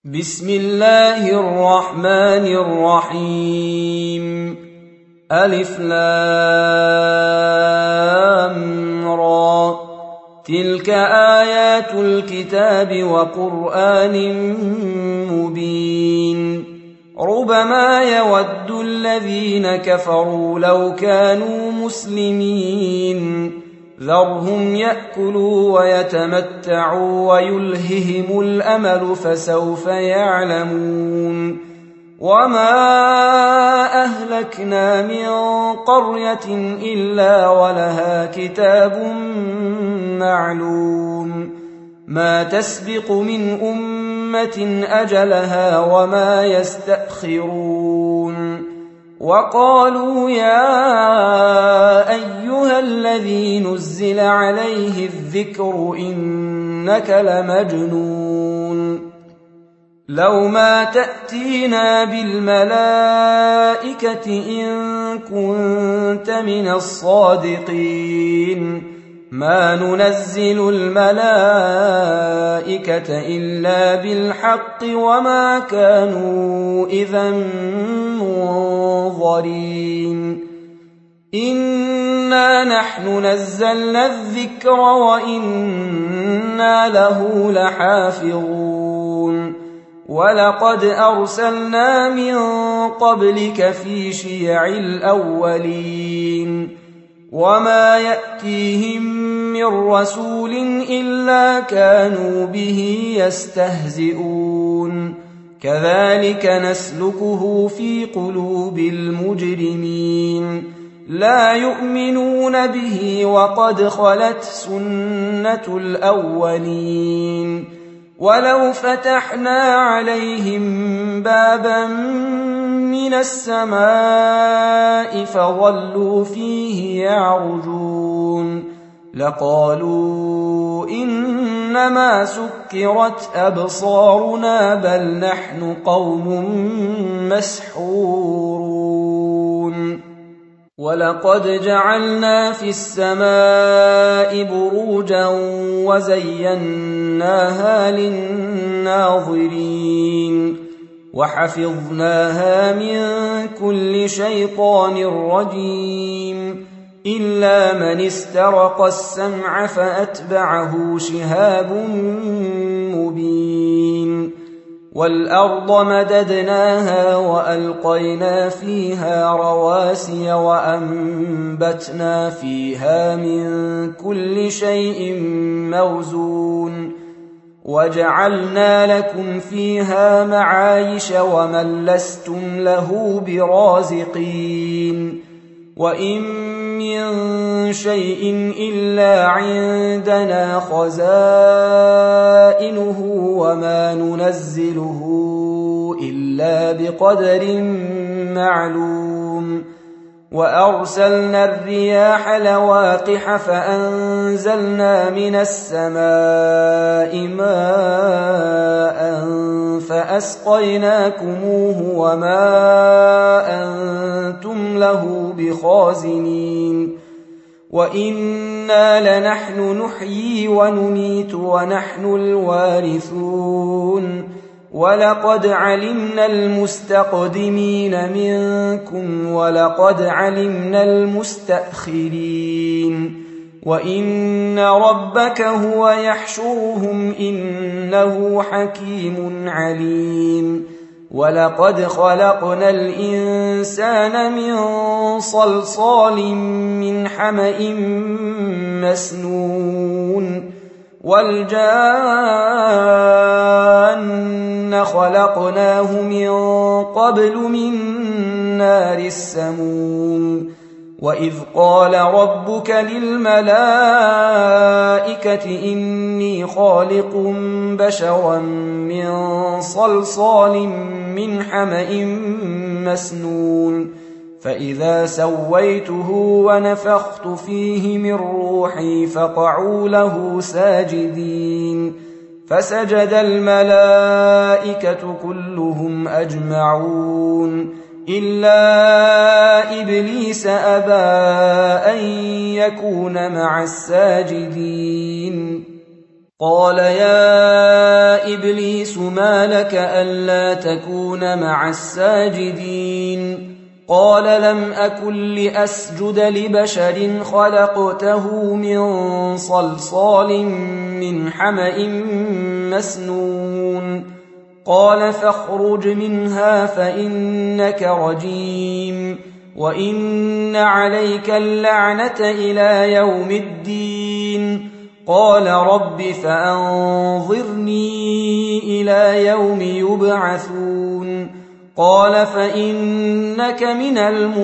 بسم الله الرحمن الرحيم. ألف لام را. تلك آيات الكتاب وقرآن مبين. ربما يود الذين كفروا لو كانوا مسلمين. ذرهم يأكلوا ويتمتعوا ويلههم الأمل فسوف يعلمون. وما أهلكنا من قرية إلا ولها كتاب معلوم. ما تسبق من أمة أجلها وما يستأخرون. وقالوا يا أيها الذي نزل عليه الذكر إنك لمجنون. لو ما تأتينا بالملائكة إن كنت من الصادقين. ما ننزل الملائكة إلا بالحق وما كانوا إذا منظرين. إنا نحن نزلنا الذكر وإنا له لحافظون. ولقد أرسلنا من قبلك في شيع الأولين. وما يأتيهم من رسول إلا كانوا به يستهزئون. كذلك نسلكه في قلوب المجرمين. لا يؤمنون به وقد خلت سنة الأولين. ولو فتحنا عليهم بابا من السماء فظلوا فيه يعرجون لقالوا إنما سكرت أبصارنا بل نحن قوم مسحورون. ولقد جعلنا في السماء بروجا وزيناها للناظرين وحفظناها من كل شيطان رجيم إلا من استرق السمع فأتبعه شهاب مبين. والأرض مددناها وألقينا فيها رواسي وأنبتنا فيها من كل شيء موزون وجعلنا لكم فيها معايش ومن لستم له برازقين. وإن من شيء إلا عندنا خزائنه وما ننزله إلا بقدر معلوم. وأرسلنا الرياح لواقح فأنزلنا من السماء ماء فأسقيناكموه وما أنتم له بخازنين. وإنا لنحن نحيي ونميت ونحن الوارثون. ولقد علمنا المستقدمين منكم ولقد علمنا المستأخرين. وإن ربك هو يحشرهم إنه حكيم عليم. ولقد خلقنا الإنسان من صلصال من حمأ مسنون. والجان خلقناه من قبل من نار السموم. وإذ قال ربك للملائكة إني خالق بشرا من صلصال من حمأ مسنون. فإذا سويته ونفخت فيه من روحي فقعوا له ساجدين. فسجد الملائكة كلهم أجمعون إلا إبليس أبى أن يكون مع الساجدين. قال يا إبليس ما لك ألا تكون مع الساجدين قال لم أكن لأسجد لبشر خلقته من صلصال من حمأ مسنون قال فاخرج منها فإنك رجيم وإن عليك اللعنة إلى يوم الدين قال رب فأنظرني إلى يوم يبعثون قال فإنك من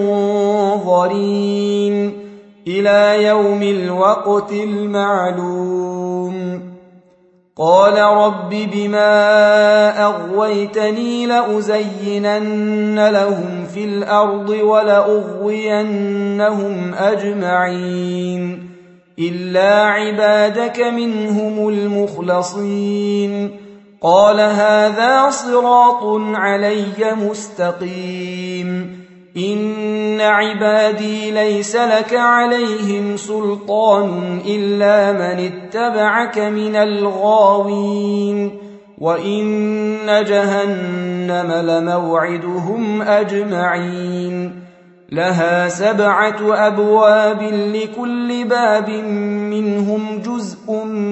المنظرين إلى يوم الوقت المعلوم قال رب بما أغويتني لأزينن لهم في الأرض ولأغوينهم أجمعين إلا عبادك منهم المخلصين قال هذا صراط علي مستقيم إن عبادي ليس لك عليهم سلطان إلا من اتبعك من الغاوين وإن جهنم لموعدهم أجمعين لها 7 أبواب لكل باب منهم جزء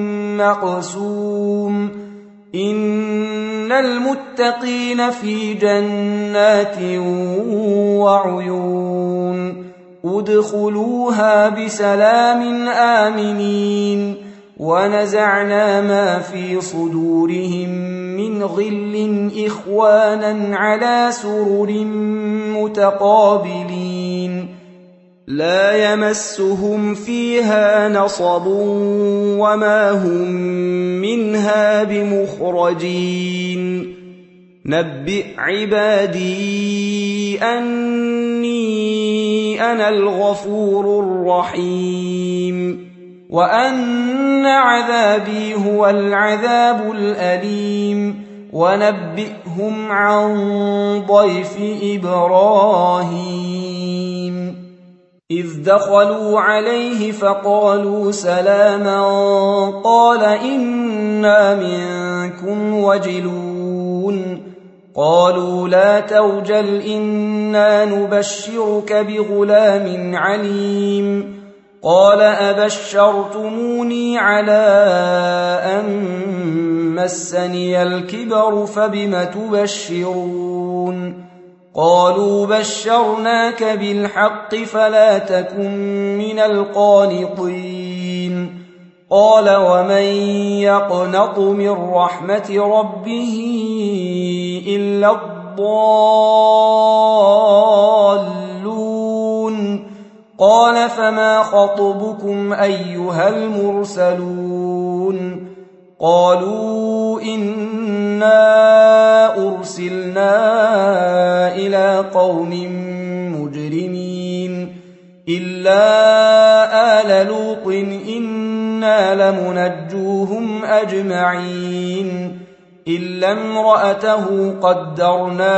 مقسوم إن المتقين في جنات وعيون ادخلوها بسلام آمنين ونزعنا ما في صدورهم من غل إخوانا على سرر متقابلين لا يمسهم فيها نصب وما هم منها بمخرجين نبئ عبادي أني أنا الغفور الرحيم وأن عذابي هو العذاب الأليم ونبئهم عن ضيف إبراهيم إذ دخلوا عليه فقالوا سلاما قال إنا منكم وجلون قالوا لا توجل إنا نبشرك بغلام عليم قال أبشرتموني على أن مسني الكبر فبم تبشرون قالوا بشرناك بالحق فلا تكن من القانطين قال ومن يقنط من رحمة ربه إلا الضالون قال فما خطبكم أيها المرسلون قالوا إنا أرسلنا إلى قوم مجرمين إلا آل لوط إنا لمنجوهم أجمعين إلا امرأته قدرنا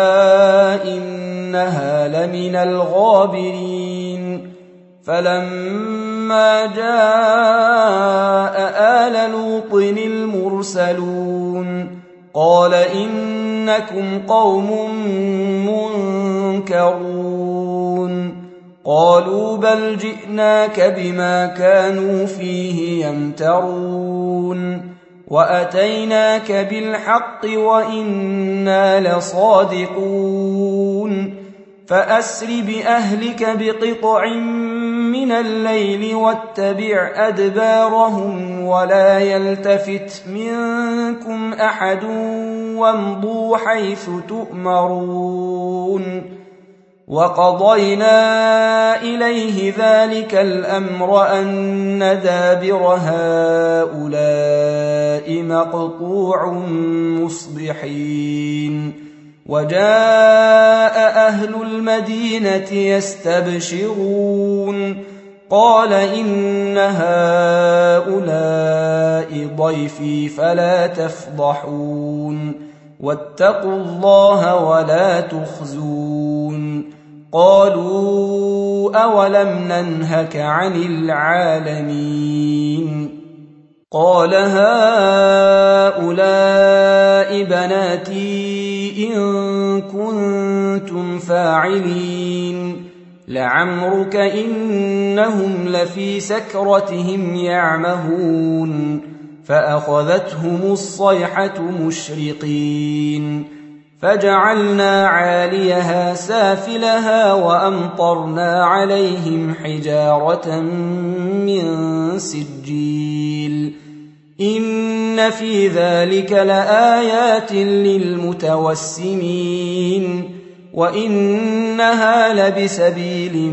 إنها لمن الغابرين فلما جاء آل لوط المرسلون قال إنكم قوم منكرون قالوا بل جئناك بما كانوا فيه يمترون وأتيناك بالحق وإنا لصادقون فأسر بأهلك بقطع من الليل واتبع أدبارهم ولا يلتفت منكم أحد وامضوا حيث تؤمرون وقضينا إليه ذلك الأمر أن دابر هؤلاء مقطوع مصبحين وجاء أهل المدينة يستبشرون قال إن هؤلاء ضيفي فلا تفضحون واتقوا الله ولا تخزون قالوا أولم ننهك عن العالمين قال هؤلاء بناتي إن كنتم فاعلين لعمرك إنهم لفي سكرتهم يعمهون فأخذتهم الصيحة مشرقين فجعلنا عاليها سافلها وأمطرنا عليهم حجارة من سجيل إن في ذلك لآيات للمتوسمين وإنها لبسبيل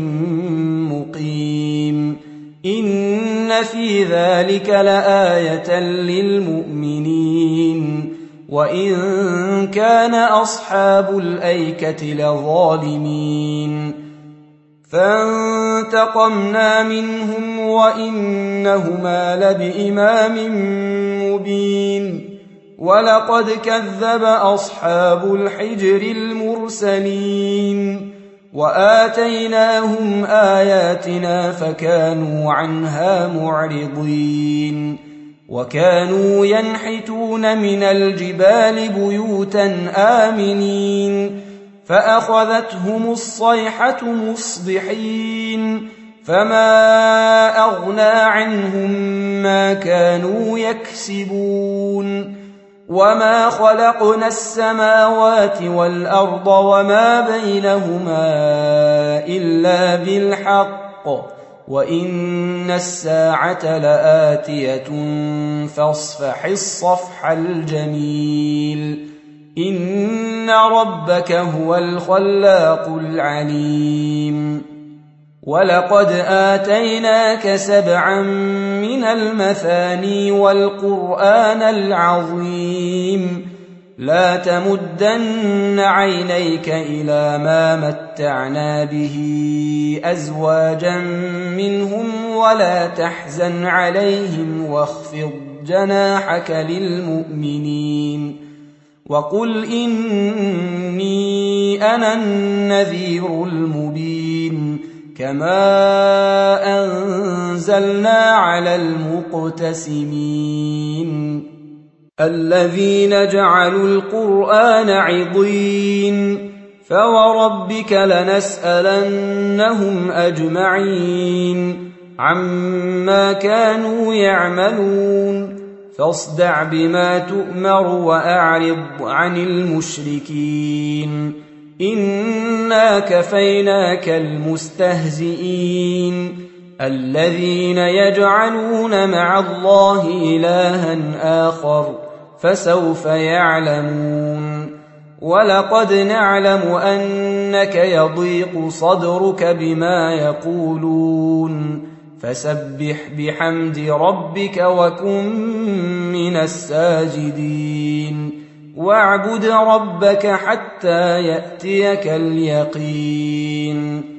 مقيم إن في ذلك لآية للمؤمنين وإن كان أصحاب الأيكة لظالمين فانتقمنا منهم وإنهما لبإمام مبين ولقد كذب أصحاب الحجر المرسلين وآتيناهم آياتنا فكانوا عنها معرضين وكانوا ينحتون من الجبال بيوتا آمنين فأخذتهم الصيحة مصبحين فما أغنى عنهم ما كانوا يكسبون وما خلقنا السماوات والأرض وما بينهما إلا بالحق وإن الساعة لآتية فاصفح الصفح الجميل إن ربك هو الخلاق العليم ولقد آتيناك 7 من المثاني والقرآن العظيم لا تمدن عينيك إلى ما متعنا به أزواجا منهم ولا تحزن عليهم واخفض جناحك للمؤمنين وقل إني أنا النذير المبين كما أنزلنا على المقتسمين الذين جعلوا القرآن عضين فوربك لنسألنهم أجمعين عما كانوا يعملون فاصدع بما تؤمر وأعرض عن المشركين إنا كفيناك المستهزئين الذين يجعلون مع الله إلها آخر فسوف يعلمون ولقد نعلم أنك يضيق صدرك بما يقولون فسبح بحمد ربك وكن من الساجدين واعبد ربك حتى يأتيك اليقين